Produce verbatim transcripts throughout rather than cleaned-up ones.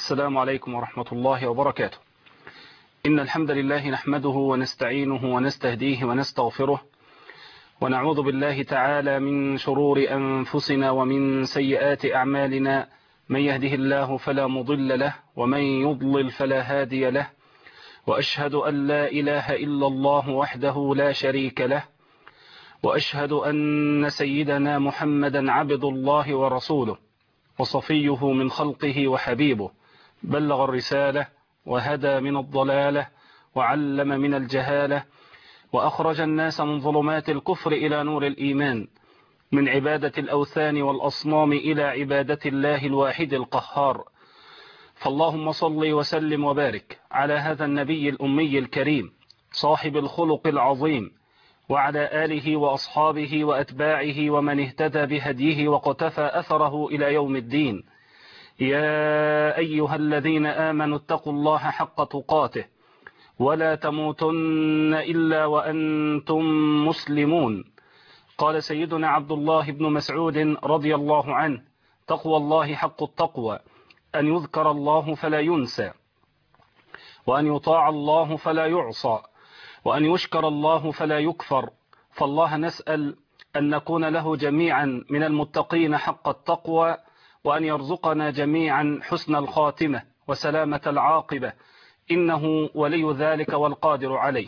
السلام عليكم ورحمة الله وبركاته. إن الحمد لله نحمده ونستعينه ونستهديه ونستغفره، ونعوذ بالله تعالى من شرور أنفسنا ومن سيئات أعمالنا، من يهده الله فلا مضل له ومن يضلل فلا هادي له، وأشهد أن لا إله إلا الله وحده لا شريك له، وأشهد أن سيدنا محمدا عبد الله ورسوله وصفيه من خلقه وحبيبه، بلغ الرسالة وهدى من الضلالة وعلم من الجهالة، وأخرج الناس من ظلمات الكفر إلى نور الإيمان، من عبادة الأوثان والأصنام إلى عبادة الله الواحد القهار. فاللهم صل وسلم وبارك على هذا النبي الأمي الكريم صاحب الخلق العظيم، وعلى آله وأصحابه وأتباعه ومن اهتدى بهديه وقتفى أثره إلى يوم الدين. يا أيها الذين آمنوا اتقوا الله حق تقاته ولا تموتن إلا وأنتم مسلمون. قال سيدنا عبد الله بن مسعود رضي الله عنه: تقوى الله حق التقوى، أن يذكر الله فلا ينسى، وأن يطاع الله فلا يعصى، وأن يشكر الله فلا يكفر. فالله نسأل أن نكون له جميعا من المتقين حق التقوى، وأن يرزقنا جميعا حسن الخاتمة وسلامة العاقبة، إنه ولي ذلك والقادر عليه.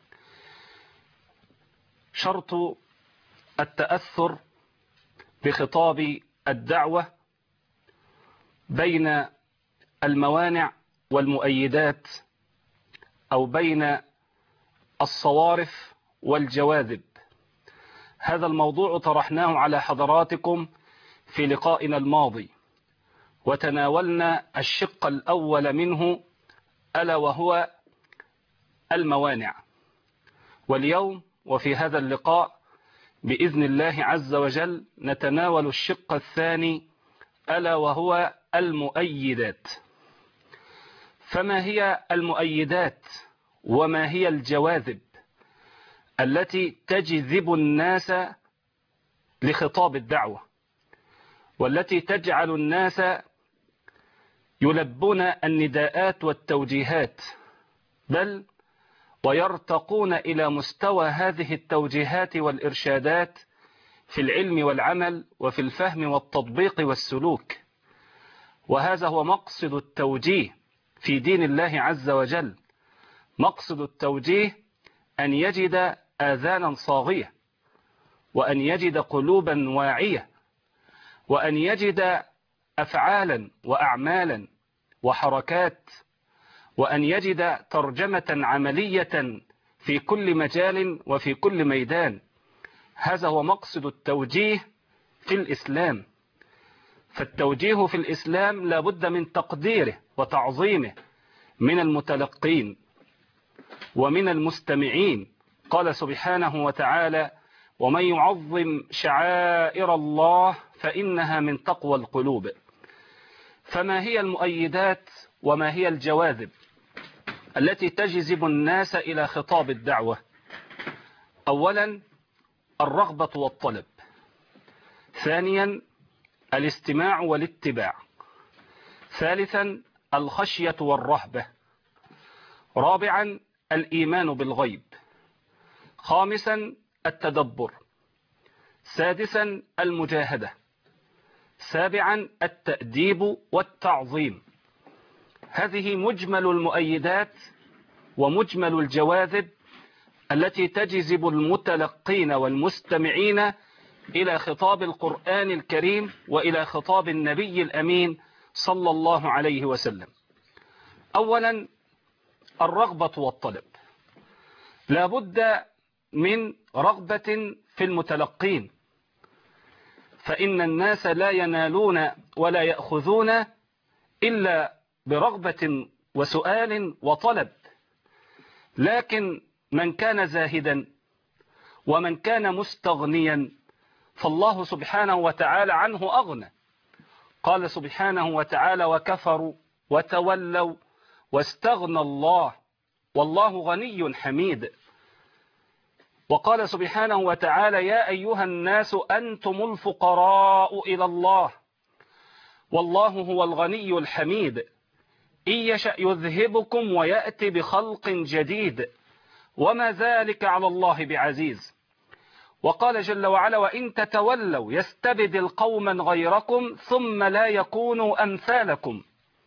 شرط التأثر بخطاب الدعوة بين الموانع والمؤيدات، أو بين الصوارف والجواذب. هذا الموضوع طرحناه على حضراتكم في لقائنا الماضي، وتناولنا الشق الأول منه ألا وهو الموانع. واليوم وفي هذا اللقاء بإذن الله عز وجل نتناول الشق الثاني ألا وهو المؤيدات. فما هي المؤيدات وما هي الجواذب التي تجذب الناس لخطاب الدعوة، والتي تجعل الناس يلبون النداءات والتوجيهات، بل ويرتقون إلى مستوى هذه التوجيهات والإرشادات في العلم والعمل وفي الفهم والتطبيق والسلوك. وهذا هو مقصد التوجيه في دين الله عز وجل. مقصد التوجيه أن يجد آذانا صاغية، وأن يجد قلوبا واعية، وأن يجد أفعالا وأعمالا وحركات، وأن يجد ترجمة عملية في كل مجال وفي كل ميدان. هذا هو مقصد التوجيه في الإسلام. فالتوجيه في الإسلام لا بد من تقديره وتعظيمه من المتلقين ومن المستمعين. قال سبحانه وتعالى: ومن يعظم شعائر الله فإنها من تقوى القلوب. فما هي المؤيدات وما هي الجواذب التي تجذب الناس إلى خطاب الدعوة؟ أولا الرغبة والطلب، ثانيا الاستماع والاتباع، ثالثا الخشية والرهبة، رابعا الإيمان بالغيب، خامسا التدبر، سادسا المجاهدة، سابعا التأديب والتعظيم. هذه مجمل المؤيدات ومجمل الجواذب التي تجذب المتلقين والمستمعين إلى خطاب القرآن الكريم وإلى خطاب النبي الأمين صلى الله عليه وسلم. أولا الرغبة والطلب. لا بد من رغبة في المتلقين، فإن الناس لا ينالون ولا يأخذون إلا برغبة وسؤال وطلب. لكن من كان زاهدا ومن كان مستغنيا فالله سبحانه وتعالى عنه أغنى. قال سبحانه وتعالى: وكفروا وتولوا واستغنى الله والله غني حميد. وقال سبحانه وتعالى: يا أيها الناس أنتم الفقراء إلى الله والله هو الغني الحميد إن يشأ يذهبكم ويأتي بخلق جديد وما ذلك على الله بعزيز. وقال جل وعلا وإن تتولوا يستبدل قوما غيركم ثم لا يكونوا أمثالكم.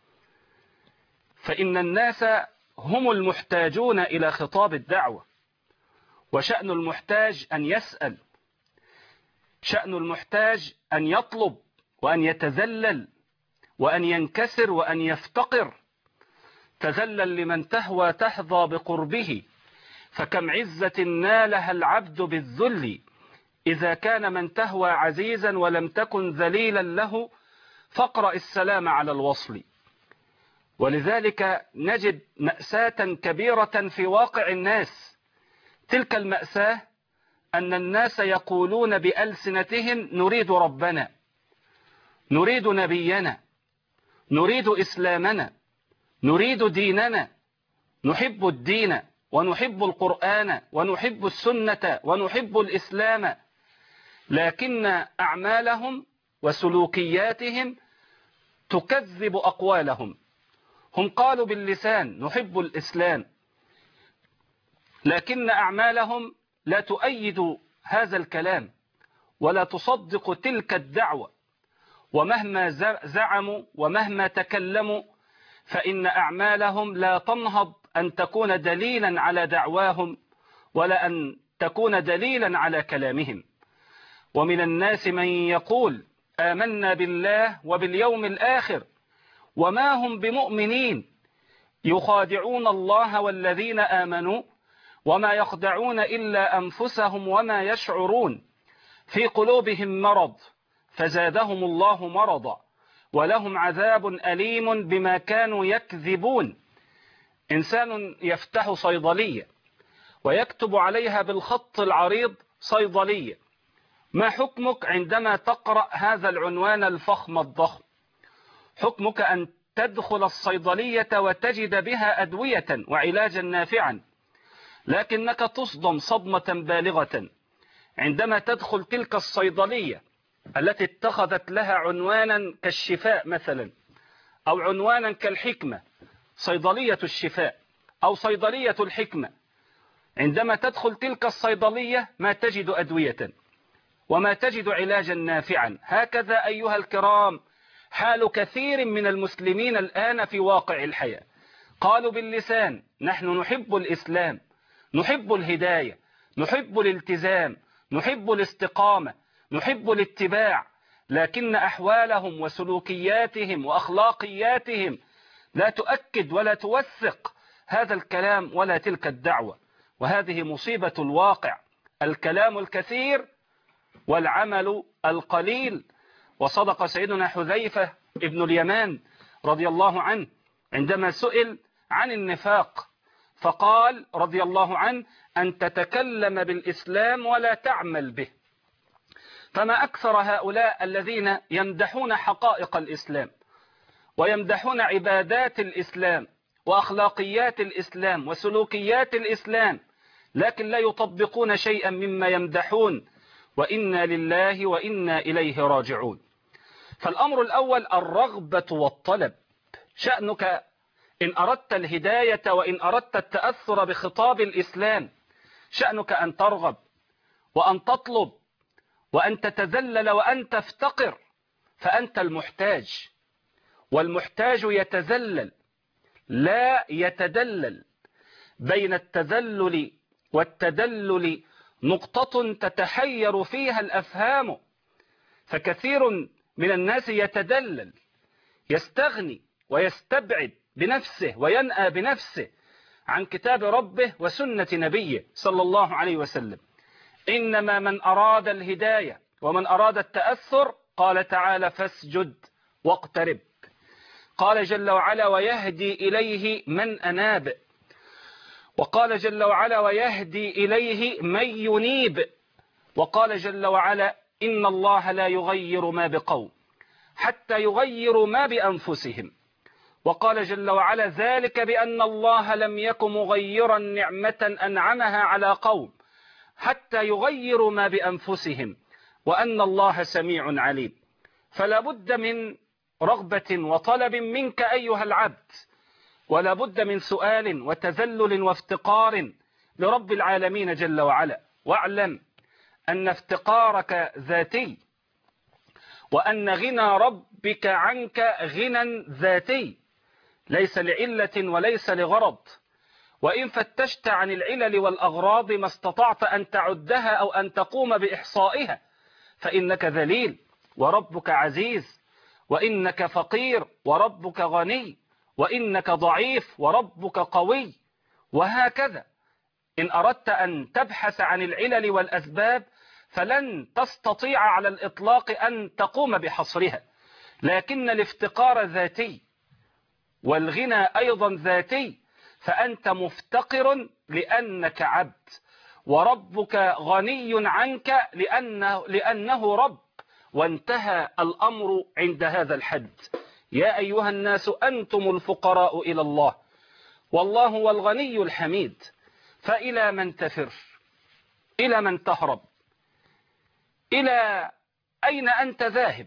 فإن الناس هم المحتاجون إلى خطاب الدعوة، وشأن المحتاج أن يسأل، شأن المحتاج أن يطلب وأن يتذلل وأن ينكسر وأن يفتقر. تذلل لمن تهوى تحظى بقربه، فكم عزة نالها العبد بالذل، إذا كان من تهوى عزيزا ولم تكن ذليلا له فاقرأ السلام على الوصل. ولذلك نجد مأساة كبيرة في واقع الناس. تلك المأساة أن الناس يقولون بألسنتهم نريد ربنا، نريد نبينا، نريد إسلامنا، نريد ديننا، نحب الدين ونحب القرآن ونحب السنة ونحب الإسلام، لكن أعمالهم وسلوكياتهم تكذب أقوالهم. هم قالوا باللسان نحب الإسلام، لكن أعمالهم لا تؤيد هذا الكلام ولا تصدق تلك الدعوة. ومهما زعموا ومهما تكلموا فإن أعمالهم لا تنهض أن تكون دليلا على دعواهم ولا أن تكون دليلا على كلامهم. ومن الناس من يقول آمنا بالله وباليوم الآخر وما هم بمؤمنين، يخادعون الله والذين آمنوا وما يخدعون إلا أنفسهم وما يشعرون، في قلوبهم مرض فزادهم الله مرضا ولهم عذاب أليم بما كانوا يكذبون. إنسان يفتح صيدلية ويكتب عليها بالخط العريض صيدلية، ما حكمك عندما تقرأ هذا العنوان الفخم الضخم؟ حكمك أن تدخل الصيدلية وتجد بها أدوية وعلاجا نافعا، لكنك تصدم صدمة بالغة عندما تدخل تلك الصيدلية التي اتخذت لها عنوانا كالشفاء مثلا، أو عنوانا كالحكمة، صيدلية الشفاء أو صيدلية الحكمة. عندما تدخل تلك الصيدلية ما تجد أدوية وما تجد علاجا نافعا. هكذا أيها الكرام حال كثير من المسلمين الآن في واقع الحياة. قالوا باللسان نحن نحب الإسلام، نحب الهداية، نحب الالتزام، نحب الاستقامة، نحب الاتباع، لكن أحوالهم وسلوكياتهم وأخلاقياتهم لا تؤكد ولا توثق هذا الكلام ولا تلك الدعوة. وهذه مصيبة الواقع، الكلام الكثير والعمل القليل. وصدق سيدنا حذيفة ابن اليمان رضي الله عنه عندما سئل عن النفاق فقال رضي الله عنه أن تتكلم بالإسلام ولا تعمل به. فما أكثر هؤلاء الذين يمدحون حقائق الإسلام ويمدحون عبادات الإسلام وأخلاقيات الإسلام وسلوكيات الإسلام، لكن لا يطبقون شيئا مما يمدحون، وإنا لله وإنا إليه راجعون. فالأمر الأول الرغبة والطلب. شأنك إن أردت الهداية وإن أردت التأثر بخطاب الإسلام، شأنك أن ترغب وأن تطلب وأن تتذلل وأن تفتقر، فأنت المحتاج، والمحتاج يتذلل لا يتدلل. بين التذلل والتدلل نقطة تتحير فيها الأفهام، فكثير من الناس يتدلل، يستغني ويستبعد بنفسه وينأى بنفسه عن كتاب ربه وسنة نبيه صلى الله عليه وسلم. إنما من أراد الهداية ومن أراد التأثر قال تعالى فاسجد واقترب. قال جل وعلا ويهدي إليه من أناب، وقال جل وعلا ويهدي إليه من ينيب، وقال جل وعلا إن الله لا يغير ما بقوم حتى يغيروا ما بأنفسهم، وقال جل وعلا ذلك بأن الله لم يك مغيرا نعمة أنعمها على قوم حتى يغيروا ما بأنفسهم وأن الله سميع عليم. فلا بد من رغبة وطلب منك أيها العبد ولا بد من سؤال وتذلل وافتقار لرب العالمين جل وعلا. واعلم أن افتقارك ذاتي، وأن غنى ربك عنك غنى ذاتي، ليس لعلة وليس لغرض. وإن فتشت عن العلل والأغراض ما استطعت أن تعدها أو أن تقوم بإحصائها، فإنك ذليل وربك عزيز، وإنك فقير وربك غني، وإنك ضعيف وربك قوي، وهكذا. إن أردت أن تبحث عن العلل والأسباب فلن تستطيع على الإطلاق أن تقوم بحصرها، لكن الافتقار ذاتي والغنى أيضا ذاتي، فأنت مفتقر لأنك عبد، وربك غني عنك لأنه, لأنه رب، وانتهى الأمر عند هذا الحد. يا أيها الناس أنتم الفقراء إلى الله والله هو الغني الحميد. فإلى من تفر؟ إلى من تهرب؟ إلى أين أنت ذاهب؟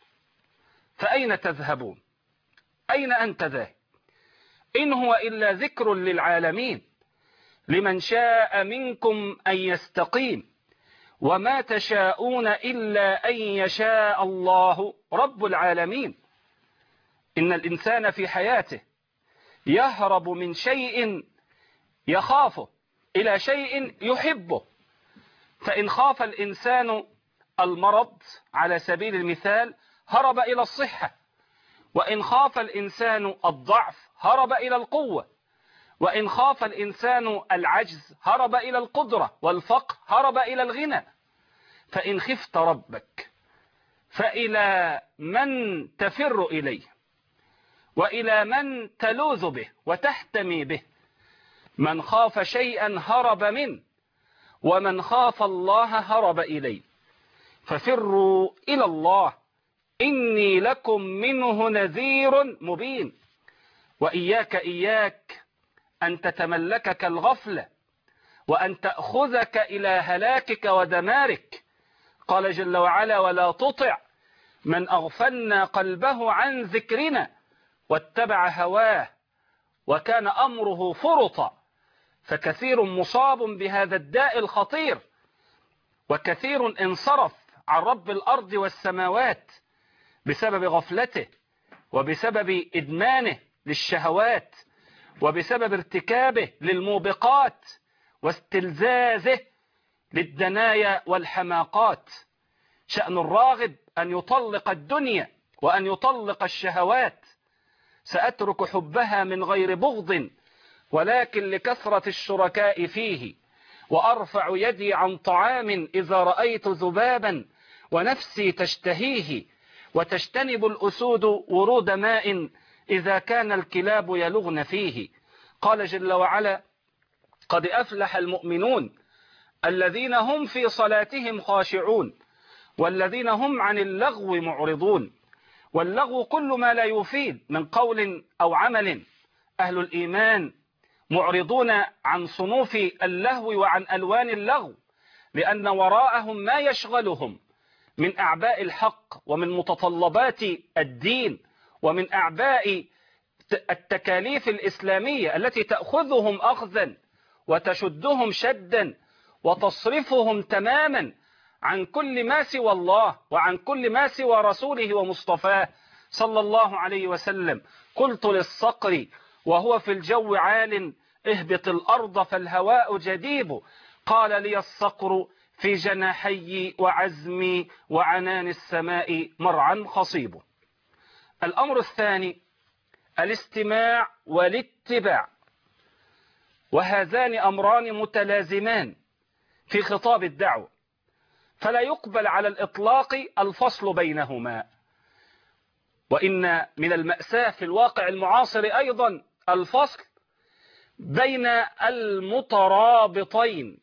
فأين تذهبون؟ أين أنت ذاهب؟ إن هو إلا ذكر للعالمين لمن شاء منكم أن يستقيم، وما تشاءون إلا أن يشاء الله رب العالمين. إن الإنسان في حياته يهرب من شيء يخافه إلى شيء يحبه. فإن خاف الإنسان المرض على سبيل المثال هرب إلى الصحة، وإن خاف الإنسان الضعف هرب إلى القوة، وإن خاف الإنسان العجز هرب إلى القدرة، والفقر هرب إلى الغنى. فإن خفت ربك فإلى من تفر إليه، وإلى من تلوذ به وتحتمي به؟ من خاف شيئا هرب منه، ومن خاف الله هرب إليه. ففروا إلى الله إني لكم منه نذير مبين. وإياك إياك أن تتملكك الغفلة وأن تأخذك إلى هلاكك ودمارك. قال جل وعلا: ولا تطع من أغفلنا قلبه عن ذكرنا واتبع هواه وكان أمره فرطا. فكثير مصاب بهذا الداء الخطير، وكثير انصرف عن رب الأرض والسماوات بسبب غفلته، وبسبب إدمانه للشهوات، وبسبب ارتكابه للموبقات، واستلزازه للدنايا والحماقات. شأن الراغب أن يطلق الدنيا وأن يطلق الشهوات. سأترك حبها من غير بغض ولكن لكثرة الشركاء فيه، وأرفع يدي عن طعام إذا رأيت ذبابا ونفسي تشتهيه، وتجتنب الأسود ورود ماء إذا كان الكلاب يلغن فيه. قال جل وعلا: قد أفلح المؤمنون الذين هم في صلاتهم خاشعون والذين هم عن اللغو معرضون. واللغو كل ما لا يفيد من قول أو عمل. أهل الإيمان معرضون عن صنوف اللهو وعن ألوان اللغو، لأن وراءهم ما يشغلهم من أعباء الحق ومن متطلبات الدين ومن أعباء التكاليف الإسلامية التي تأخذهم أخذا وتشدهم شدا وتصرفهم تماما عن كل ما سوى الله وعن كل ما سوى رسوله ومصطفاه صلى الله عليه وسلم. قلت للصقر وهو في الجو عال: اهبط الأرض فالهواء جديب. قال لي الصقر: في جناحي وعزمي وعنان السماء مرعا خصيب. الأمر الثاني الاستماع والاتباع، وهذان أمران متلازمان في خطاب الدعوة، فلا يقبل على الإطلاق الفصل بينهما. وإن من المأساة في الواقع المعاصر أيضا الفصل بين المترابطين،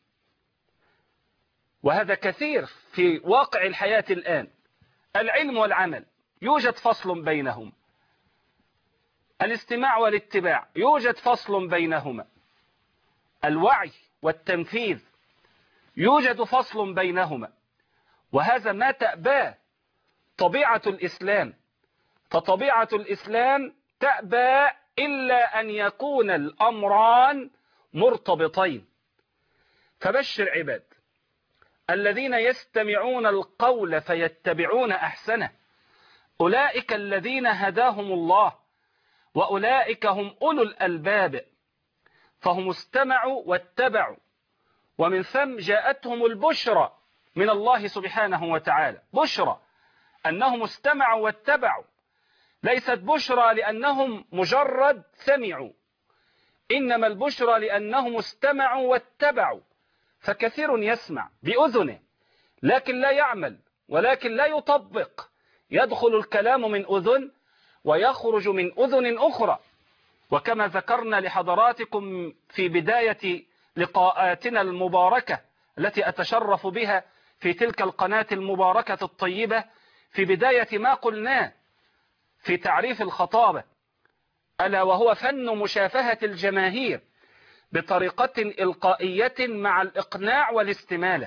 وهذا كثير في واقع الحياة الآن. العلم والعمل يوجد فصل بينهم، الاستماع والاتباع يوجد فصل بينهما، الوعي والتنفيذ يوجد فصل بينهما. وهذا ما تأباه طبيعة الإسلام، فطبيعة الإسلام تأبى إلا أن يكون الأمران مرتبطين. فبشر عباد الذين يستمعون القول فيتبعون أحسنه أولئك الذين هداهم الله وأولئك هم أولو الألباب، فهم استمعوا واتبعوا، ومن ثم جاءتهم البشرى من الله سبحانه وتعالى، بشرى أنهم استمعوا واتبعوا، ليست بشرى لأنهم مجرد سمعوا، إنما البشرى لأنهم استمعوا واتبعوا. فكثير يسمع بأذنه لكن لا يعمل ولكن لا يطبق، يدخل الكلام من أذن ويخرج من أذن أخرى. وكما ذكرنا لحضراتكم في بداية لقاءاتنا المباركة التي أتشرف بها في تلك القناة المباركة الطيبة، في بداية ما قلناه في تعريف الخطابة، ألا وهو فن مشافهة الجماهير بطريقة إلقائية مع الإقناع والاستمالة.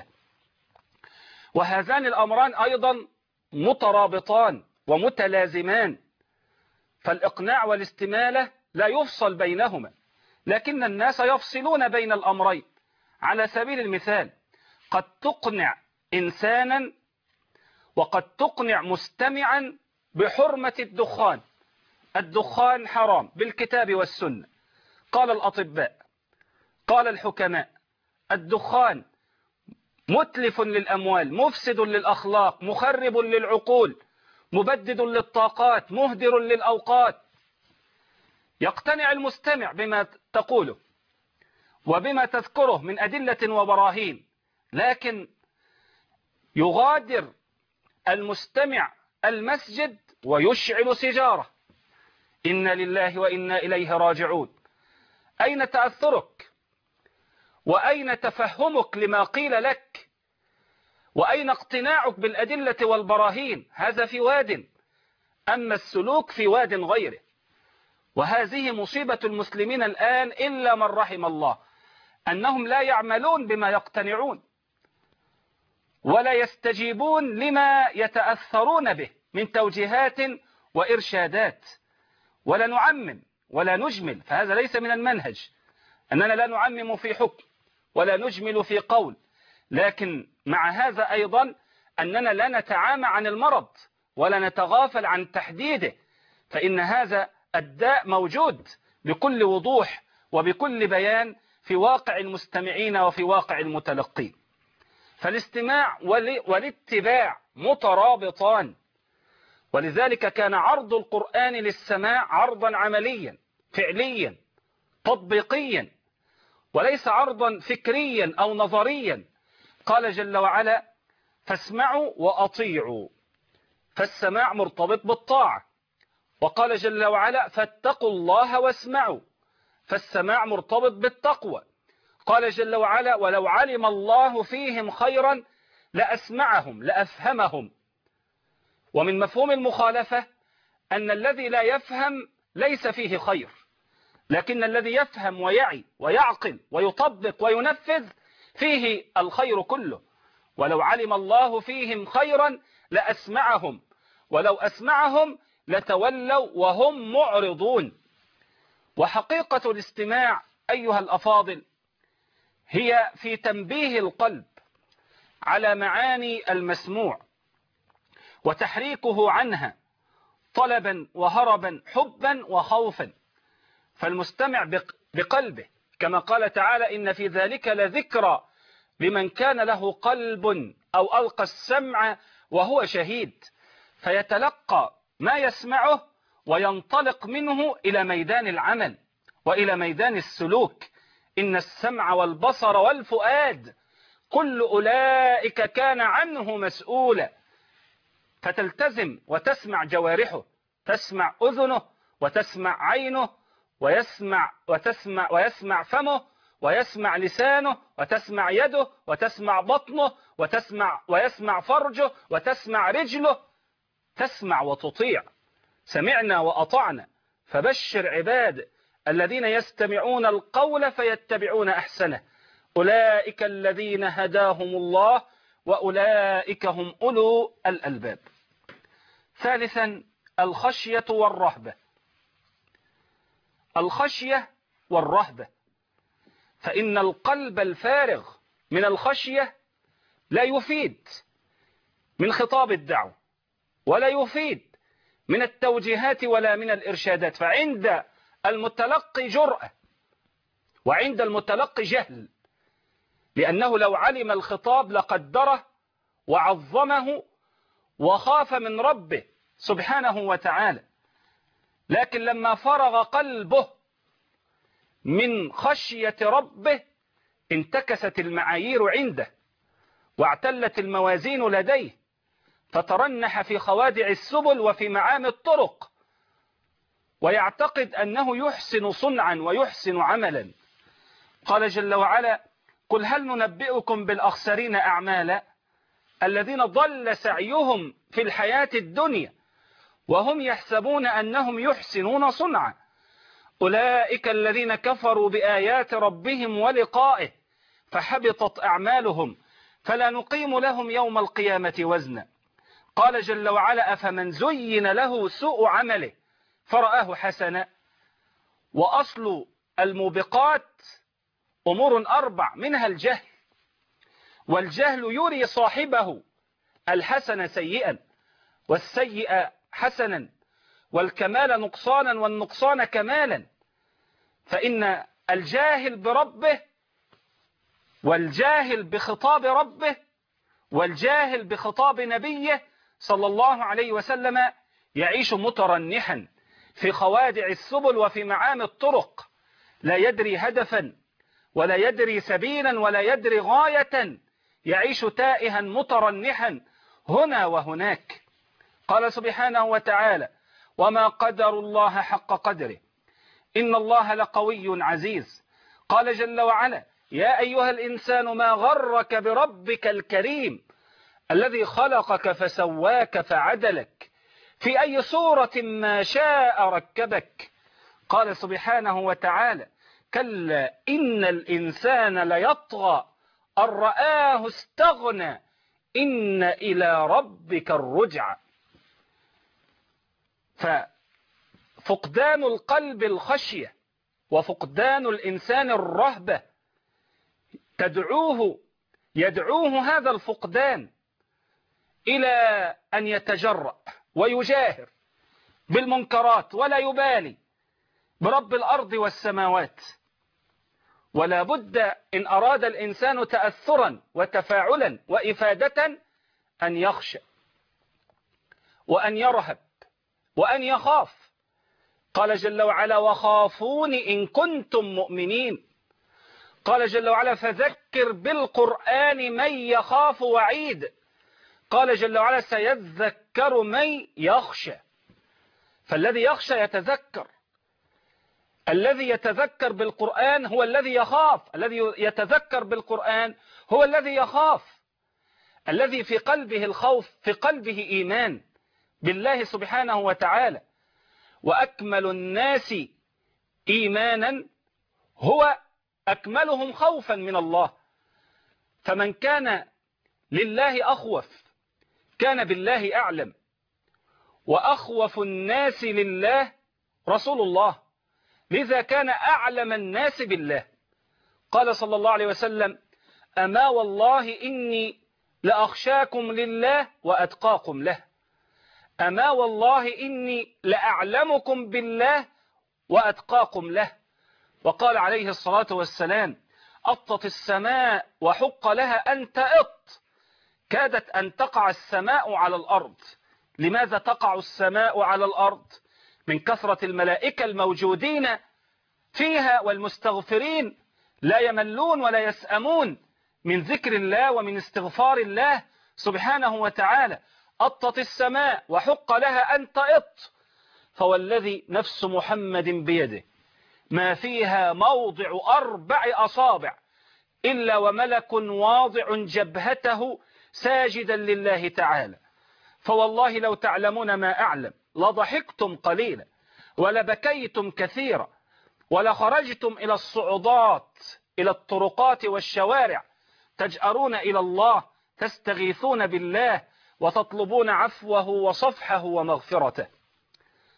وهذان الأمران أيضا مترابطان ومتلازمان، فالإقناع والاستمالة لا يفصل بينهما، لكن الناس يفصلون بين الأمرين. على سبيل المثال قد تقنع إنسانا وقد تقنع مستمعا بحرمة الدخان. الدخان حرام بالكتاب والسنة، قال الأطباء، قال الحكماء. الدخان متلف للأموال، مفسد للأخلاق، مخرب للعقول، مبدد للطاقات، مهدر للأوقات. يقتنع المستمع بما تقوله وبما تذكره من أدلة وبراهين، لكن يغادر المستمع المسجد ويشعل سيجارة. إنا لله وإنا إليه راجعون. أين تأثرك؟ وأين تفهمك لما قيل لك؟ وأين اقتناعك بالأدلة والبراهين؟ هذا في واد، أما السلوك في واد غيره. وهذه مصيبة المسلمين الآن إلا من رحم الله، أنهم لا يعملون بما يقتنعون ولا يستجيبون لما يتأثرون به من توجيهات وإرشادات. ولا نعمم ولا نجمل، فهذا ليس من المنهج، أننا لا نعمم في حكم ولا نجمل في قول، لكن مع هذا أيضا أننا لا نتعامى عن المرض ولا نتغافل عن تحديده، فإن هذا الداء موجود بكل وضوح وبكل بيان في واقع المستمعين وفي واقع المتلقين. فالاستماع والاتباع مترابطان، ولذلك كان عرض القرآن للسماع عرضا عمليا فعليا تطبيقيا، وليس عرضا فكريا أو نظريا. قال جل وعلا: فاسمعوا وأطيعوا، فالسماع مرتبط بالطاعة. وقال جل وعلا: فاتقوا الله واسمعوا، فالسماع مرتبط بالتقوى. قال جل وعلا: ولو علم الله فيهم خيرا لأسمعهم لأفهمهم. ومن مفهوم المخالفة أن الذي لا يفهم ليس فيه خير، لكن الذي يفهم ويعي ويعقل ويطبق وينفذ فيه الخير كله. ولو علم الله فيهم خيرا لأسمعهم، ولو أسمعهم لتولوا وهم معرضون. وحقيقة الاستماع أيها الأفاضل هي في تنبيه القلب على معاني المسموع وتحريكه عنها طلبا وهربا، حبا وخوفا. فالمستمع بقلبه، كما قال تعالى: إن في ذلك لذكرى لمن كان له قلب أو ألقى السمع وهو شهيد، فيتلقى ما يسمعه وينطلق منه إلى ميدان العمل وإلى ميدان السلوك. إن السمع والبصر والفؤاد كل أولئك كان عنه مسؤولا. فتلتزم وتسمع جوارحه، تسمع أذنه وتسمع عينه ويسمع وتسمع ويسمع فمه ويسمع لسانه وتسمع يده وتسمع بطنه وتسمع ويسمع فرجه وتسمع رجله. تسمع وتطيع. سمعنا وأطعنا. فبشر عباد الذين يستمعون القول فيتبعون أحسنه أولئك الذين هداهم الله وأولئك هم أولو الألباب. ثالثا الخشية والرهبة. الخشية والرهبة، فإن القلب الفارغ من الخشية لا يفيد من خطاب الدعوة، ولا يفيد من التوجيهات ولا من الإرشادات، فعند المتلقي جرأة وعند المتلقي جهل، لأنه لو علم الخطاب لقدره وعظمه وخاف من ربه سبحانه وتعالى. لكن لما فرغ قلبه من خشية ربه انتكست المعايير عنده واعتلت الموازين لديه، فترنح في خوادع السبل وفي معامي الطرق، ويعتقد أنه يحسن صنعا ويحسن عملا. قال جل وعلا: قل هل ننبئكم بالأخسرين أعمالا الذين ضل سعيهم في الحياة الدنيا وهم يحسبون أنهم يحسنون صنعا أولئك الذين كفروا بآيات ربهم ولقائه فحبطت أعمالهم فلا نقيم لهم يوم القيامة وزنا. قال جل وعلا: أفمن زين له سوء عمله فرآه حسنا. وأصل الموبقات أمور أربع، منها الجهل، والجهل يري صاحبه الحسن سيئا والسيئ حسنا والكمال نقصانا والنقصان كمالا. فإن الجاهل بربه والجاهل بخطاب ربه والجاهل بخطاب نبيه صلى الله عليه وسلم يعيش مترنحا في خوادع السبل وفي معامي الطرق، لا يدري هدفا ولا يدري سبيلا ولا يدري غاية، يعيش تائها مترنحا هنا وهناك. قال سبحانه وتعالى: وما قدر الله حق قدره إن الله لقوي عزيز. قال جل وعلا: يا أيها الإنسان ما غرك بربك الكريم الذي خلقك فسواك فعدلك في أي صورة ما شاء ركبك. قال سبحانه وتعالى: كلا إن الإنسان ليطغى أن رآه استغنى إن إلى ربك الرجع. ففقدان القلب الخشية وفقدان الإنسان الرهبة تدعوه يدعوه هذا الفقدان إلى أن يتجرأ ويجاهر بالمنكرات ولا يبالي برب الأرض والسماوات. ولا بد إن أراد الإنسان تأثرا وتفاعلا وإفادة أن يخشى وأن يرهب وأن يخاف. قال جل وعلا: وخافوني إن كنتم مؤمنين. قال جل وعلا: فذكر بالقرآن من يخاف وعيد. قال جل وعلا: سيذكر من يخشى. فالذي يخشى يتذكر، الذي يتذكر بالقرآن هو الذي يخاف، الذي يتذكر بالقرآن هو الذي يخاف، الذي في قلبه الخوف في قلبه إيمان بالله سبحانه وتعالى. وأكمل الناس إيمانا هو أكملهم خوفا من الله. فمن كان لله أخوف كان بالله أعلم، وأخوف الناس لله رسول الله، لذا كان أعلم الناس بالله. قال صلى الله عليه وسلم: أما والله إني لأخشاكم لله وأتقاكم له، أما والله إني لأعلمكم بالله وأتقاكم له. وقال عليه الصلاة والسلام: أطت السماء وحق لها أن تأط، كادت أن تقع السماء على الأرض. لماذا تقع السماء على الأرض؟ من كثرة الملائكة الموجودين فيها والمستغفرين لا يملون ولا يسأمون من ذكر الله ومن استغفار الله سبحانه وتعالى. أطت السماء وحق لها أن تأط، فوالذي نفس محمد بيده ما فيها موضع أربع أصابع إلا وملك واضع جبهته ساجدا لله تعالى. فوالله لو تعلمون ما أعلم لضحكتم قليلا ولبكيتم كثيرا ولخرجتم إلى الصعودات إلى الطرقات والشوارع تجأرون إلى الله تستغيثون بالله وتطلبون عفوه وصفحه ومغفرته.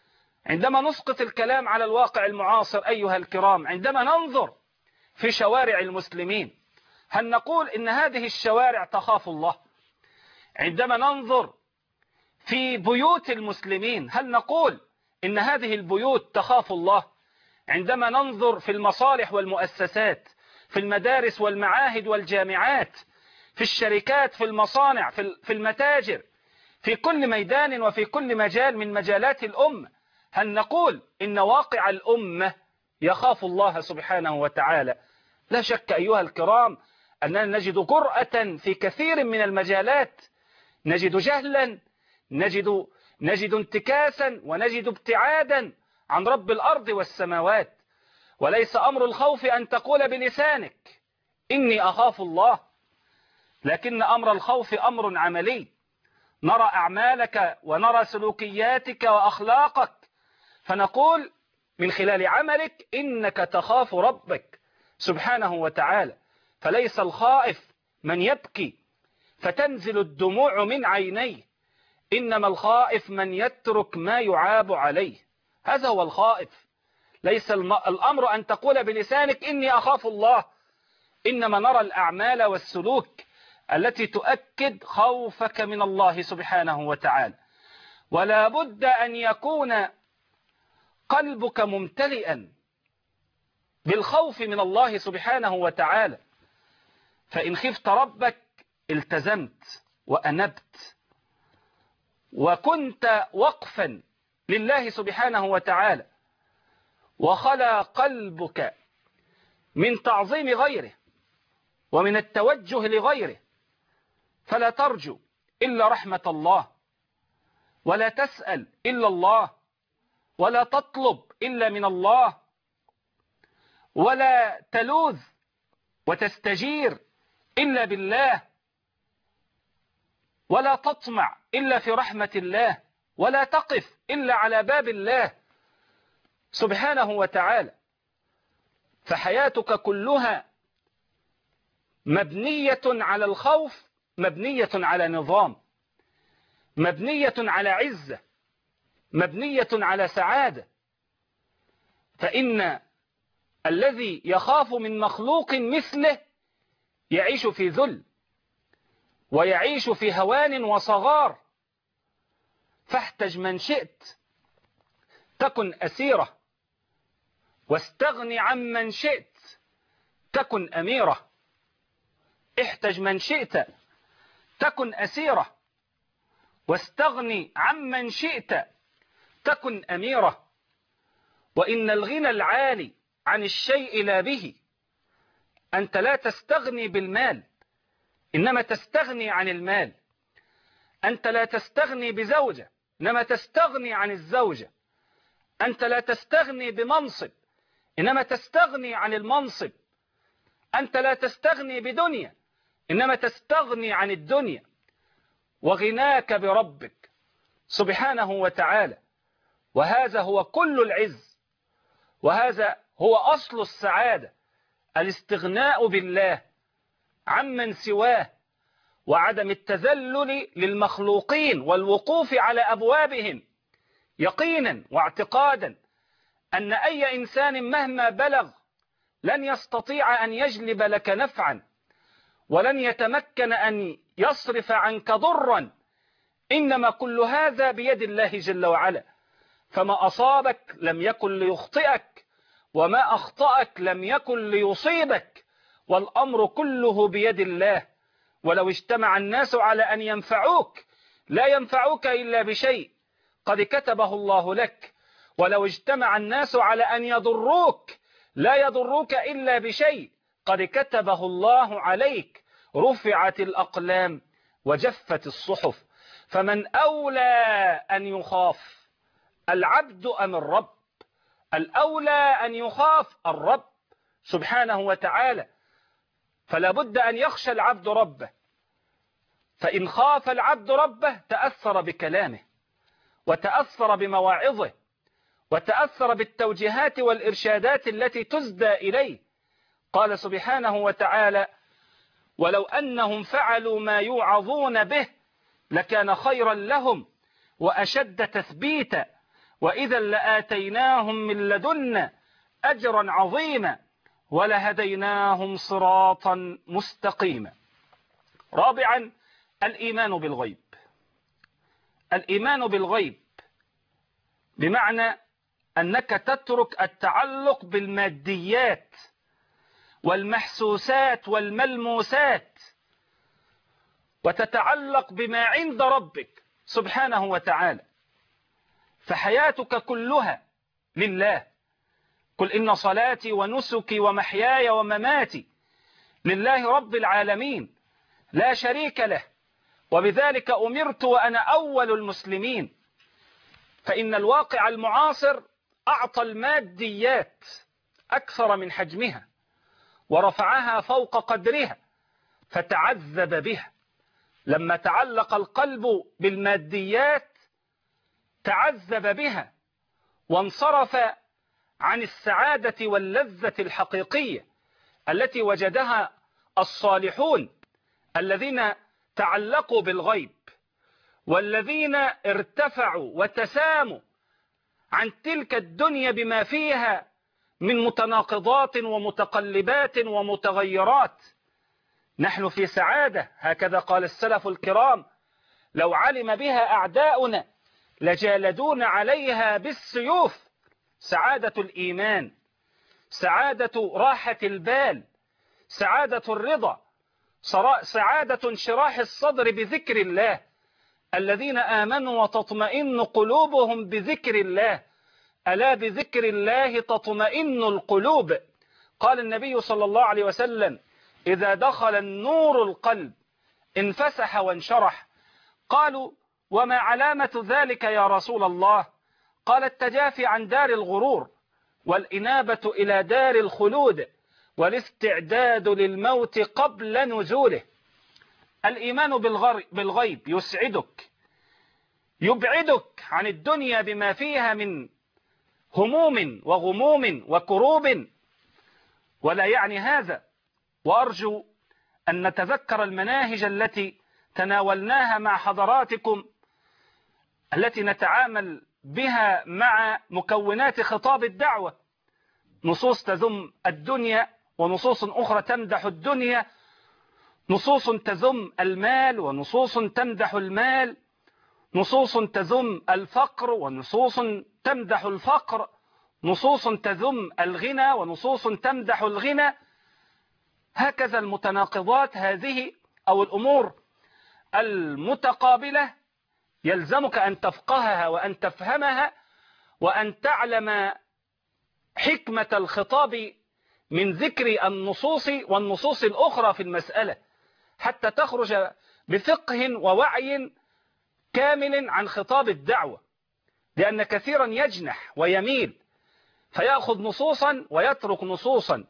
عندما نسقط الكلام على الواقع المعاصر أيها الكرام، عندما ننظر في شوارع المسلمين، هل نقول إن هذه الشوارع تخاف الله؟ عندما ننظر في بيوت المسلمين، هل نقول إن هذه البيوت تخاف الله؟ عندما ننظر في المصالح والمؤسسات، في المدارس والمعاهد والجامعات، في الشركات، في المصانع، في المتاجر، في كل ميدان وفي كل مجال من مجالات الأمة، هل نقول إن واقع الأمة يخاف الله سبحانه وتعالى؟ لا شك أيها الكرام أننا نجد جرأة في كثير من المجالات، نجد جهلا، نجد, نجد انتكاسا، ونجد ابتعادا عن رب الأرض والسماوات. وليس أمر الخوف أن تقول بلسانك إني أخاف الله، لكن أمر الخوف أمر عملي، نرى أعمالك ونرى سلوكياتك وأخلاقك، فنقول من خلال عملك إنك تخاف ربك سبحانه وتعالى. فليس الخائف من يبكي فتنزل الدموع من عينيه، إنما الخائف من يترك ما يعاب عليه، هذا هو الخائف. ليس الأمر أن تقول بلسانك إني أخاف الله، إنما نرى الأعمال والسلوك التي تؤكد خوفك من الله سبحانه وتعالى. ولا بد أن يكون قلبك ممتلئا بالخوف من الله سبحانه وتعالى، فإن خفت ربك التزمت وأنبت وكنت وقفا لله سبحانه وتعالى، وخلى قلبك من تعظيم غيره ومن التوجه لغيره، فلا ترجو إلا رحمة الله، ولا تسأل إلا الله، ولا تطلب إلا من الله، ولا تلوذ وتستجير إلا بالله، ولا تطمع إلا في رحمة الله، ولا تقف إلا على باب الله سبحانه وتعالى. فحياتك كلها مبنية على الخوف، مبنية على نظام، مبنية على عزة، مبنية على سعادة. فإن الذي يخاف من مخلوق مثله يعيش في ذل، ويعيش في هوان وصغار. فاحتج من شئت تكن أسيرة، واستغني عمن شئت تكن أميرة. احتج من شئت تكن أسيرة، واستغني عمن شئت تكن أميرة. وإن الغنى العالي عن الشيء لا به، أنت لا تستغني بالمال، إنما تستغني عن المال. أنت لا تستغني بزوجة، إنما تستغني عن الزوجة. أنت لا تستغني بمنصب، إنما تستغني عن المنصب. أنت لا تستغني بدنيا، إنما تستغني عن الدنيا. وغناك بربك سبحانه وتعالى، وهذا هو كل العز، وهذا هو أصل السعادة، الاستغناء بالله عمن سواه، وعدم التذلل للمخلوقين والوقوف على أبوابهم، يقينا واعتقادا أن أي إنسان مهما بلغ لن يستطيع أن يجلب لك نفعا، ولن يتمكن أن يصرف عنك ضرا، إنما كل هذا بيد الله جل وعلا. فما أصابك لم يكن ليخطئك، وما أخطأك لم يكن ليصيبك، والأمر كله بيد الله. ولو اجتمع الناس على أن ينفعوك لا ينفعوك إلا بشيء قد كتبه الله لك، ولو اجتمع الناس على أن يضروك لا يضروك إلا بشيء قد كتبه الله عليك. رفعت الأقلام وجفت الصحف، فمن أولى أن يخاف، العبد أم الرب؟ الأولى أن يخاف الرب سبحانه وتعالى. فلا بد أن يخشى العبد ربه، فإن خاف العبد ربه تأثر بكلامه، وتأثر بمواعظه، وتأثر بالتوجيهات والإرشادات التي تزدى إليه. قال سبحانه وتعالى: ولو أنهم فعلوا ما يوعظون به لكان خيرا لهم وأشد تثبيتا وإذا لآتيناهم من لدنا أجرا عظيما ولهديناهم صراطا مستقيما. رابعا الإيمان بالغيب. الإيمان بالغيب بمعنى أنك تترك التعلق بالماديات والمحسوسات والملموسات وتتعلق بما عند ربك سبحانه وتعالى، فحياتك كلها لله. قل إن صلاتي ونسكي ومحياي ومماتي لله رب العالمين لا شريك له، وبذلك أمرت وأنا أول المسلمين. فإن الواقع المعاصر أعطى الماديات أكثر من حجمها ورفعها فوق قدرها فتعذب بها. لما تعلق القلب بالماديات تعذب بها وانصرف عن السعادة واللذة الحقيقية التي وجدها الصالحون الذين تعلقوا بالغيب، والذين ارتفعوا وتساموا عن تلك الدنيا بما فيها من متناقضات ومتقلبات ومتغيرات. نحن في سعادة، هكذا قال السلف الكرام: لو علم بها أعداؤنا لجالدون عليها بالسيوف. سعادة الإيمان، سعادة راحة البال، سعادة الرضا، سعادة انشراح الصدر بذكر الله. الذين آمنوا وتطمئن قلوبهم بذكر الله، ألا بذكر الله تطمئن القلوب. قال النبي صلى الله عليه وسلم: إذا دخل النور القلب انفسح وانشرح. قالوا: وما علامة ذلك يا رسول الله؟ قال: التجافي عن دار الغرور، والإنابة إلى دار الخلود، والاستعداد للموت قبل نزوله. الإيمان بالغيب يسعدك، يبعدك عن الدنيا بما فيها من هموم وغموم وكروب. ولا يعني هذا، وأرجو أن نتذكر المناهج التي تناولناها مع حضراتكم، التي نتعامل بها مع مكونات خطاب الدعوة. نصوص تذم الدنيا، ونصوص أخرى تمدح الدنيا، نصوص تذم المال ونصوص تمدح المال، نصوص تذم الفقر ونصوص تمدح الفقر، نصوص تذم الغنى ونصوص تمدح الغنى. هكذا المتناقضات هذه أو الأمور المتقابلة يلزمك أن تفقهها وأن تفهمها وأن تعلم حكمة الخطاب من ذكر النصوص والنصوص الأخرى في المسألة، حتى تخرج بفقه ووعي كامل عن خطاب الدعوة. لأن كثيرا يجنح ويميل فيأخذ نصوصا ويترك نصوصا،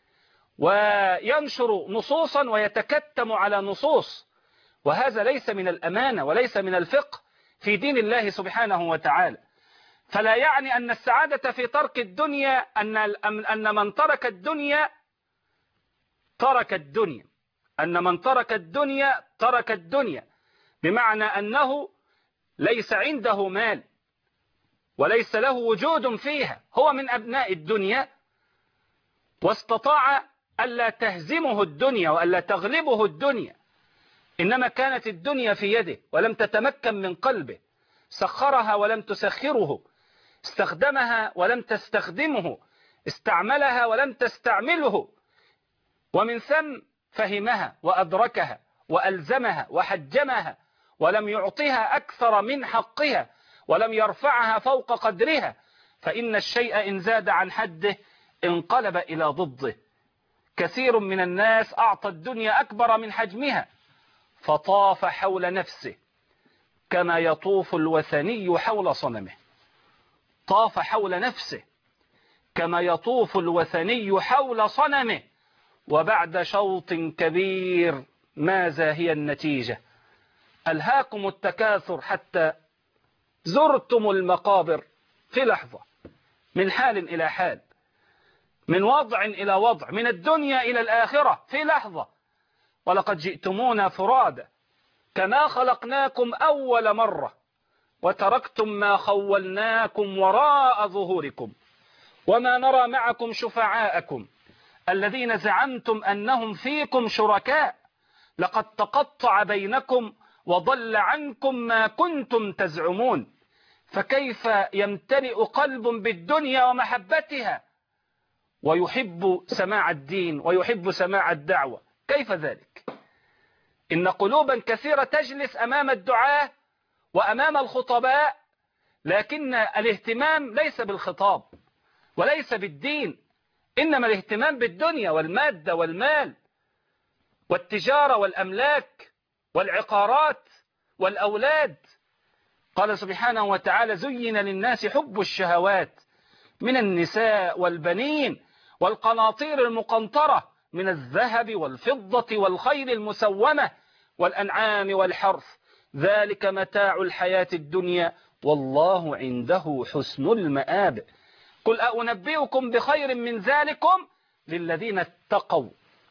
وينشر نصوصا ويتكتم على نصوص، وهذا ليس من الأمانة وليس من الفقه في دين الله سبحانه وتعالى. فلا يعني أن السعادة في ترك الدنيا أن أن من ترك الدنيا ترك الدنيا أن من ترك الدنيا ترك الدنيا بمعنى أنه ليس عنده مال وليس له وجود فيها، هو من أبناء الدنيا واستطاع ألا تهزمه الدنيا وألا تغلبه الدنيا، إنما كانت الدنيا في يده ولم تتمكن من قلبه، سخرها ولم تسخره، استخدمها ولم تستخدمه، استعملها ولم تستعمله، ومن ثم فهمها وأدركها وألزمها وحجمها ولم يعطيها أكثر من حقها ولم يرفعها فوق قدرها. فإن الشيء إن زاد عن حده انقلب إلى ضده. كثير من الناس أعطى الدنيا أكبر من حجمها فطاف حول نفسه كما يطوف الوثني حول صنمه. طاف حول نفسه كما يطوف الوثني حول صنمه، وبعد شوط كبير ماذا هي النتيجة؟ ألهاكم التكاثر حتى زرتم المقابر في لحظة، من حال إلى حال، من وضع إلى وضع، من الدنيا إلى الآخرة في لحظة. ولقد جئتمونا فرادا كما خلقناكم أول مرة وتركتم ما خولناكم وراء ظهوركم وما نرى معكم شفعاءكم الذين زعمتم أنهم فيكم شركاء لقد تقطع بينكم وضل عنكم ما كنتم تزعمون فكيف يمتلئ قلب بالدنيا ومحبتها ويحب سماع الدين ويحب سماع الدعوة؟ كيف ذلك؟ إن قلوبا كثيرة تجلس أمام الدعاة وأمام الخطباء، لكن الاهتمام ليس بالخطاب وليس بالدين، إنما الاهتمام بالدنيا والمادة والمال والتجارة والأملاك والعقارات والأولاد. قال سبحانه وتعالى: زين للناس حب الشهوات من النساء والبنين والقناطير المقنطرة من الذهب والفضة والخيل المسومة والأنعام والحرث ذلك متاع الحياة الدنيا والله عنده حسن المآب. قل أنبئكم بخير من ذلكم للذين اتقوا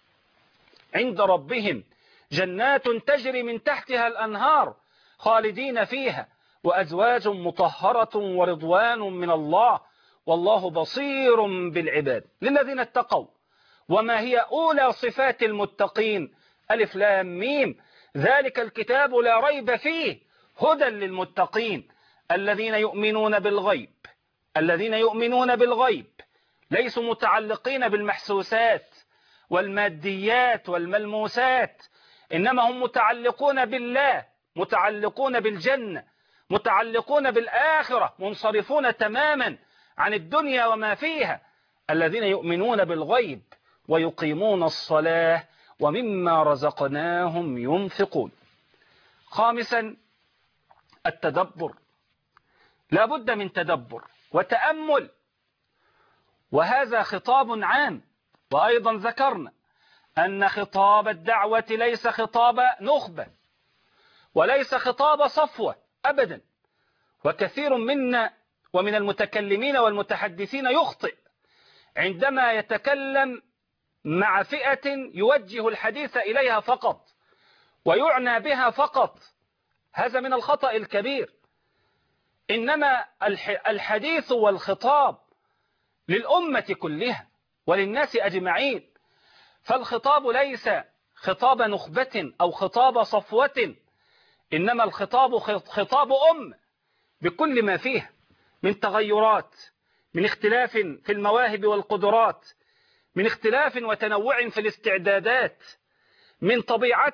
عند ربهم جنات تجري من تحتها الأنهار خالدين فيها وأزواج مطهرة ورضوان من الله والله بصير بالعباد. للذين اتقوا. وما هي أولى صفات المتقين؟ ألف لام ميم ذلك الكتاب لا ريب فيه هدى للمتقين الذين يؤمنون بالغيب. الذين يؤمنون بالغيب ليسوا متعلقين بالمحسوسات والماديات والملموسات، إنما هم متعلقون بالله، متعلقون بالجنة، متعلقون بالآخرة، منصرفون تماما عن الدنيا وما فيها. الذين يؤمنون بالغيب ويقيمون الصلاة ومما رزقناهم ينفقون. خامسا التدبر. لا بد من تدبر وتأمل، وهذا خطاب عام. وأيضا ذكرنا أن خطاب الدعوة ليس خطاب نخبة وليس خطاب صفوة أبدا. وكثير منا ومن المتكلمين والمتحدثين يخطئ عندما يتكلم مع فئة يوجه الحديث إليها فقط ويعنى بها فقط. هذا من الخطأ الكبير. إنما الحديث والخطاب للأمة كلها وللناس أجمعين. فالخطاب ليس خطاب نخبة أو خطاب صفوة، إنما الخطاب خطاب أم بكل ما فيه من تغيرات، من اختلاف في المواهب والقدرات، من اختلاف وتنوع في الاستعدادات، من طبيعة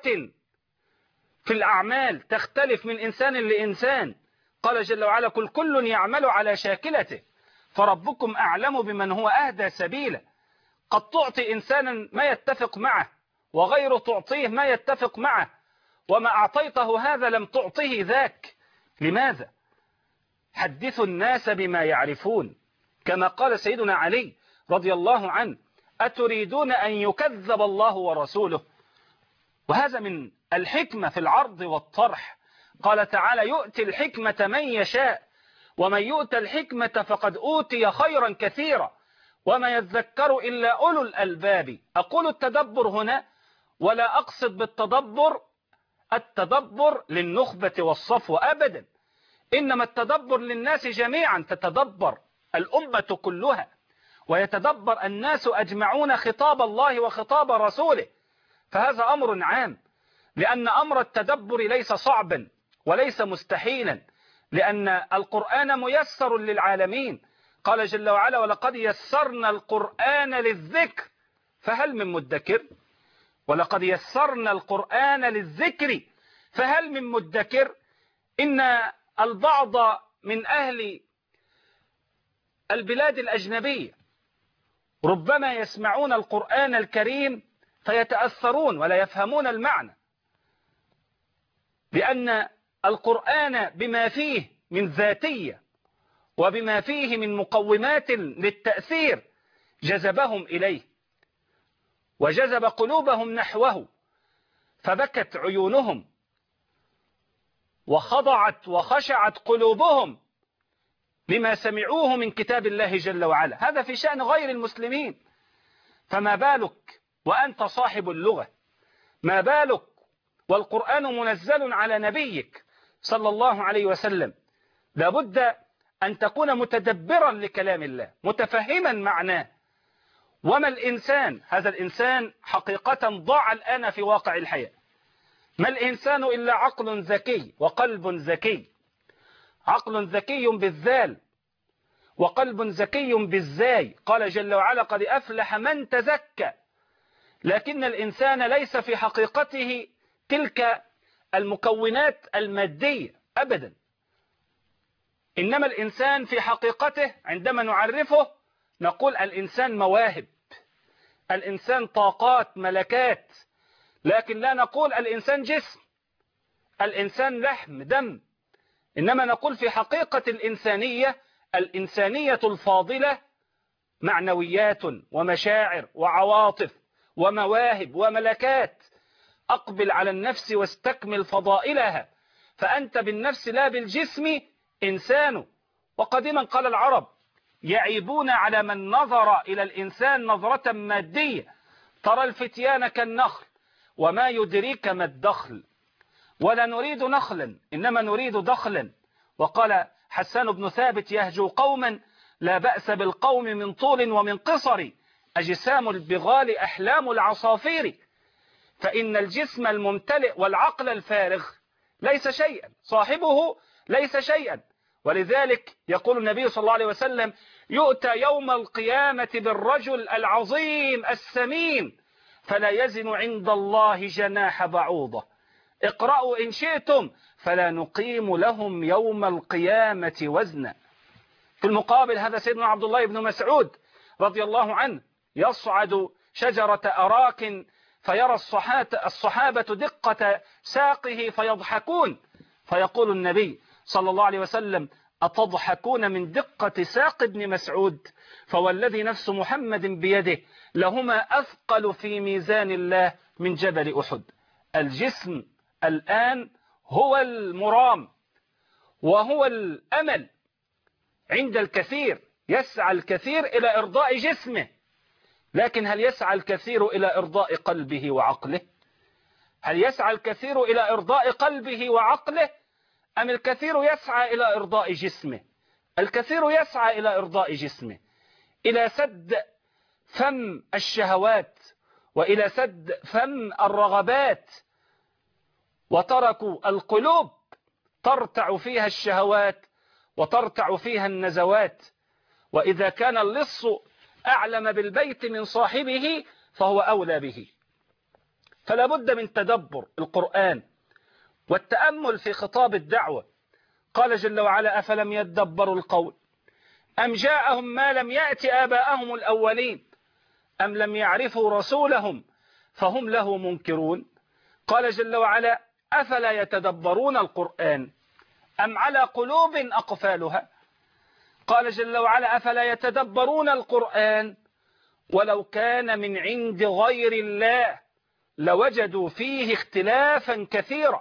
في الأعمال تختلف من إنسان لإنسان. قال جل وعلا: كل كل يعمل على شاكلته فربكم أعلم بمن هو أهدى سبيلا. قد تعطي إنسانا ما يتفق معه وغير تعطيه ما يتفق معه، وما أعطيته هذا لم تعطيه ذاك. لماذا؟ حدثوا الناس بما يعرفون، كما قال سيدنا علي رضي الله عنه: أتريدون أن يكذب الله ورسوله؟ وهذا من الحكمة في العرض والطرح. قال تعالى: يؤتي الحكمة من يشاء ومن يؤت الحكمة فقد أوتي خيرا كثيرا وما يذكر إلا أولو الألباب. أقول التدبر هنا ولا أقصد بالتدبر التدبر للنخبة والصفوة أبدا، إنما التدبر للناس جميعا. تتدبر الأمة كلها ويتدبر الناس أجمعون خطاب الله وخطاب رسوله. فهذا أمر عام، لأن أمر التدبر ليس صعبا وليس مستحيلا، لأن القرآن ميسر للعالمين. قال جل وعلا: ولقد يسرنا القرآن للذكر فهل من مدكر. ولقد يسرنا القرآن للذكر فهل من مدكر. إن البعض من أهل البلاد الأجنبية ربما يسمعون القرآن الكريم فيتأثرون ولا يفهمون المعنى، لأن القرآن بما فيه من ذاتية وبما فيه من مقومات للتأثير جذبهم إليه وجذب قلوبهم نحوه، فبكت عيونهم وخضعت وخشعت قلوبهم لما سمعوه من كتاب الله جل وعلا. هذا في شأن غير المسلمين، فما بالك وأنت صاحب اللغة؟ ما بالك والقرآن منزل على نبيك صلى الله عليه وسلم؟ لابد أن تكون متدبرا لكلام الله، متفهما معناه. وما الإنسان؟ هذا الإنسان حقيقة ضاع الآن في واقع الحياة. ما الإنسان إلا عقل ذكي وقلب ذكي. عقل ذكي بالذال وقلب ذكي بالزاي. قال جل وعلا: قد أفلح من تزكى. لكن الإنسان ليس في حقيقته تلك المكونات المادية أبدا، إنما الإنسان في حقيقته عندما نعرفه نقول الإنسان مواهب، الإنسان طاقات، ملكات، لكن لا نقول الإنسان جسم، الإنسان لحم دم، إنما نقول في حقيقة الإنسانية، الإنسانية الفاضلة معنويات ومشاعر وعواطف ومواهب وملكات. أقبل على النفس واستكمل فضائلها، فأنت بالنفس لا بالجسم إنسان. وقديما قال العرب: يعيبون على من نظر إلى الإنسان نظرة مادية، ترى الفتيان كالنخل وما يدريك ما الدخل، ولا نريد نخلا إنما نريد دخلا. وقال حسان بن ثابت: يهجو قوما لا بأس بالقوم من طول ومن قصر، أجسام البغال أحلام العصافير. فإن الجسم الممتلئ والعقل الفارغ ليس شيئا، صاحبه ليس شيئا. ولذلك يقول النبي صلى الله عليه وسلم: يؤتى يوم القيامة بالرجل العظيم السمين فلا يزن عند الله جناح بعوضة. اقرأوا إن شئتم: فلا نقيم لهم يوم القيامة وزنا. في المقابل هذا سيدنا عبد الله بن مسعود رضي الله عنه يصعد شجرة أراك فيرى الصحابة دقة ساقه فيضحكون، فيقول النبي صلى الله عليه وسلم: أتضحكون من دقة ساق ابن مسعود؟ فوالذي نفس محمد بيده لهما أثقل في ميزان الله من جبل أحد. الجسم الآن هو المرام وهو الأمل عند الكثير، يسعى الكثير إلى إرضاء جسمه، لكن هل يسعى الكثير إلى إرضاء قلبه وعقله؟ هل يسعى الكثير إلى إرضاء قلبه وعقله أم الكثير يسعى إلى إرضاء جسمه؟ الكثير يسعى إلى إرضاء جسمه، إلى سد فم الشهوات وإلى سد فم الرغبات، وتركوا القلوب ترتع فيها الشهوات وترتع فيها النزوات. وإذا كان اللص أعلم بالبيت من صاحبه فهو أولى به. فلا بد من تدبر القرآن والتأمل في خطاب الدعوة. قال جل وعلا: أفلم يدبروا القول أم جاءهم ما لم يأت آباءهم الأولين أم لم يعرفوا رسولهم فهم له منكرون. قال جل وعلا: أفلا يتدبرون القرآن أم على قلوب أقفالها. قال جل وعلا: أفلا يتدبرون القرآن ولو كان من عند غير الله لوجدوا فيه اختلافا كثيرا.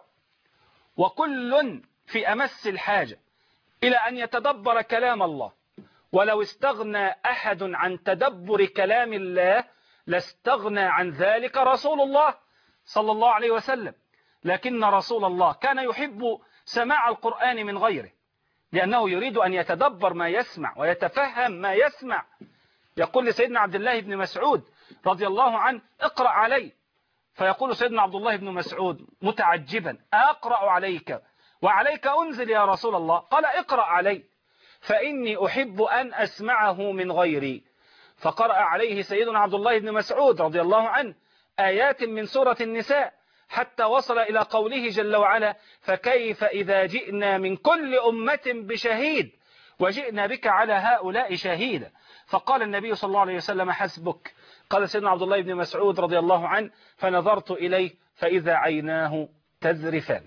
وكل في أمس الحاجة إلى أن يتدبر كلام الله. ولو استغنى أحد عن تدبر كلام الله لاستغنى عن ذلك رسول الله صلى الله عليه وسلم. لكن رسول الله كان يحب سماع القرآن من غيره، لأنه يريد أن يتدبر ما يسمع ويتفهم ما يسمع. يقول لسيدنا عبد الله بن مسعود رضي الله عنه: اقرأ علي. فيقول سيدنا عبد الله بن مسعود متعجبا: أقرأ عليك وعليك أنزل يا رسول الله؟ قال: اقرأ علي فإني أحب أن أسمعه من غيري. فقرأ عليه سيدنا عبد الله بن مسعود رضي الله عنه آيات من سورة النساء حتى وصل إلى قوله جل وعلا: فكيف إذا جئنا من كل أمة بشهيد وجئنا بك على هؤلاء شهيدا. فقال النبي صلى الله عليه وسلم: حسبك. قال سيدنا عبد الله بن مسعود رضي الله عنه: فنظرت إليه فإذا عيناه تذرفان.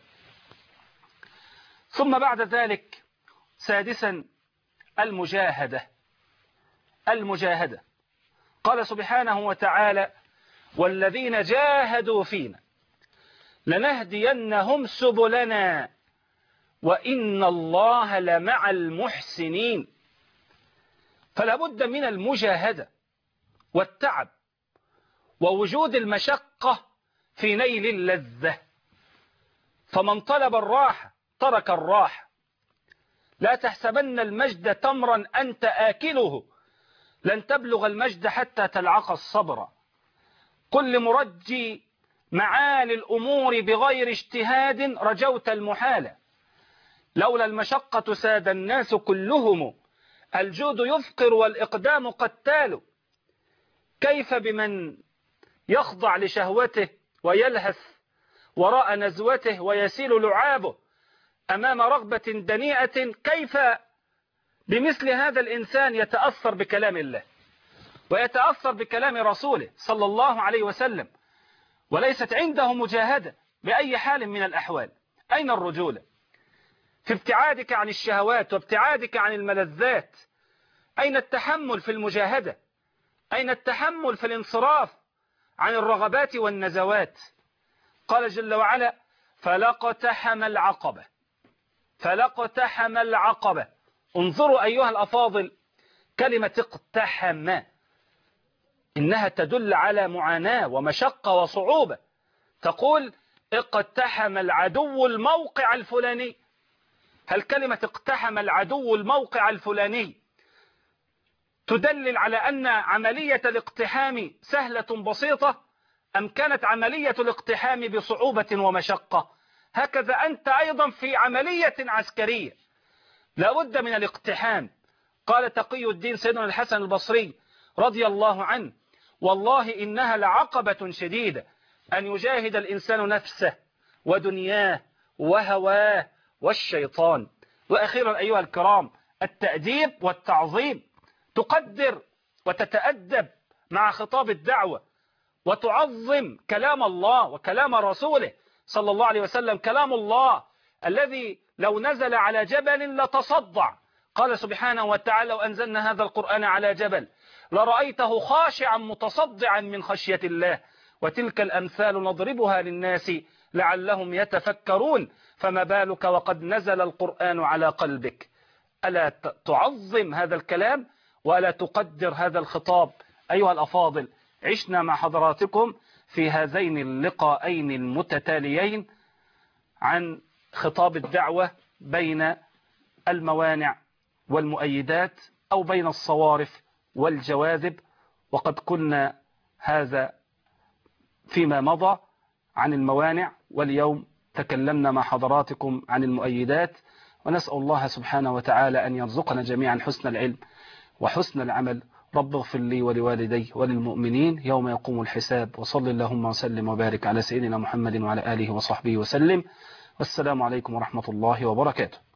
ثم بعد ذلك سادسا المجاهدة. المجاهدة قال سبحانه وتعالى: والذين جاهدوا فينا لنهدينهم سبلنا وإن الله لمع المحسنين. فلا بد من المجاهدة والتعب ووجود المشقة في نيل اللذة. فمن طلب الراحة ترك الراحة، لا تحسبن المجد تمرا أنت آكله، لن تبلغ المجد حتى تلعق الصبر. كل مرجي معالي الأمور بغير اجتهاد رجوت المحال. لولا المشقة ساد الناس كلهم، الجود يفقر والإقدام قتال. كيف بمن يخضع لشهوته ويلهث وراء نزوته ويسيل لعابه أمام رغبة دنيئة؟ كيف بمثل هذا الإنسان يتأثر بكلام الله ويتأثر بكلام رسوله صلى الله عليه وسلم وليست عنده مجاهدة بأي حال من الأحوال؟ أين الرجولة في ابتعادك عن الشهوات وابتعادك عن الملذات؟ أين التحمل في المجاهدة؟ أين التحمل في الانصراف عن الرغبات والنزوات؟ قال جل وعلا: فلاقتحم العقبة. فلاقتحم العقبة. انظروا أيها الأفاضل، كلمة اقتحم إنها تدل على معاناة ومشقة وصعوبة. تقول اقتحم العدو الموقع الفلاني. هل كلمة اقتحم العدو الموقع الفلاني تدلل على أن عملية الاقتحام سهلة بسيطة، أم كانت عملية الاقتحام بصعوبة ومشقة؟ هكذا أنت أيضا في عملية عسكرية لا بد من الاقتحام. قال تقي الدين سيدنا الحسن البصري رضي الله عنه: والله إنها لعقبة شديدة أن يجاهد الإنسان نفسه ودنياه وهواه والشيطان. وأخيرا أيها الكرام، التأديب والتعظيم. تقدر وتتأدب مع خطاب الدعوة وتعظم كلام الله وكلام رسوله صلى الله عليه وسلم، كلام الله الذي لو نزل على جبل لتصدع. قال سبحانه وتعالى: وأنزلنا هذا القرآن على جبل لرأيته خاشعا متصدعا من خشية الله. وتلك الأمثال نضربها للناس لعلهم يتفكرون. فما بالك وقد نزل القرآن على قلبك؟ ألا تعظم هذا الكلام وألا تقدر هذا الخطاب؟ أيها الأفاضل، عشنا مع حضراتكم في هذين اللقاءين المتتاليين عن خطاب الدعوة بين الموانع والمؤيدات، أو بين الصوارف والجواذب. وقد كنا هذا فيما مضى عن الموانع، واليوم تكلمنا مع حضراتكم عن المؤيدات. ونسأل الله سبحانه وتعالى أن يرزقنا جميعا حسن العلم وحسن العمل. رب اغفر لي ولوالدي وللمؤمنين يوم يقوم الحساب. وصل اللهم وسلم وبارك على سيدنا محمد وعلى آله وصحبه وسلم. والسلام عليكم ورحمة الله وبركاته.